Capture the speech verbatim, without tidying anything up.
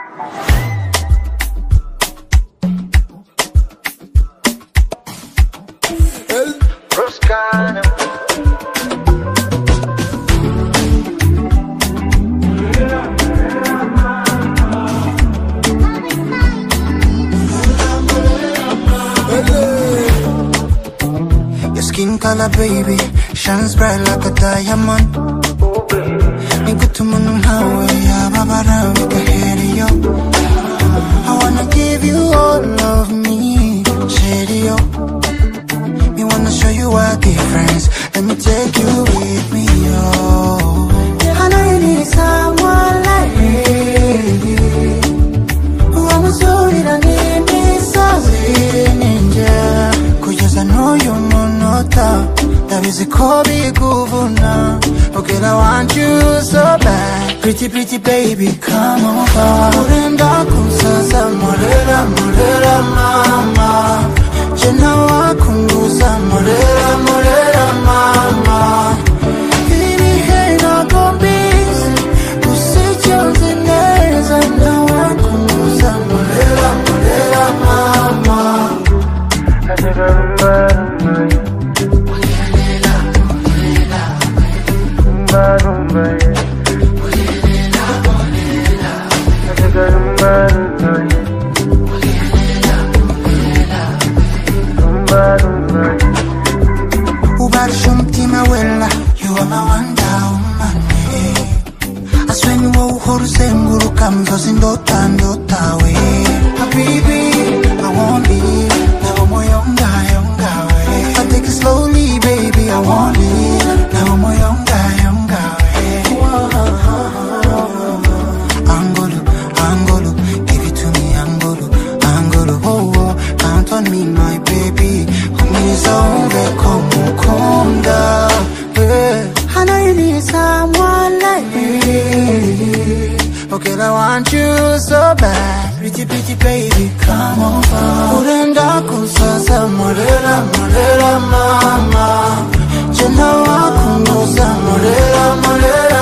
El Roscano. Your skin color, baby, shines bright like a diamond. I wanna give you all of me, Sherio. Me wanna show you a difference. Let me take you with me, oh. I know you need someone like me. Who I'm sorry that need me so ninja. Cause I know you're monota. That is a Kobe Guvuna. Okay, I want you so bad. Pretty, pretty baby, come over. Murenda kumsasa, morera, morera, mama. Jena wakunguza, morera, morera, mama. Ini hena gombizi, usichoze neza. Na wakunguza, morera, morera, mama. Katika rumba, you are my wonder woman. I swear you will hold the same guru comes us in dota dota way. Habibi, I won't leave. Now I'm more younger, younger way. I take it slowly, baby, I won't leave. Now I'm more younger, younger way. Angolo, Angolo, give it to me, Angolo, Angolo, oh, oh. Count on me, my baby. Home is over, come, come down. I know you need someone like me. Okay, I want you so bad. Pretty, pretty baby, come over. Urenda kusasa, morera, morera, mama. Jena wakunguza, morera, morera.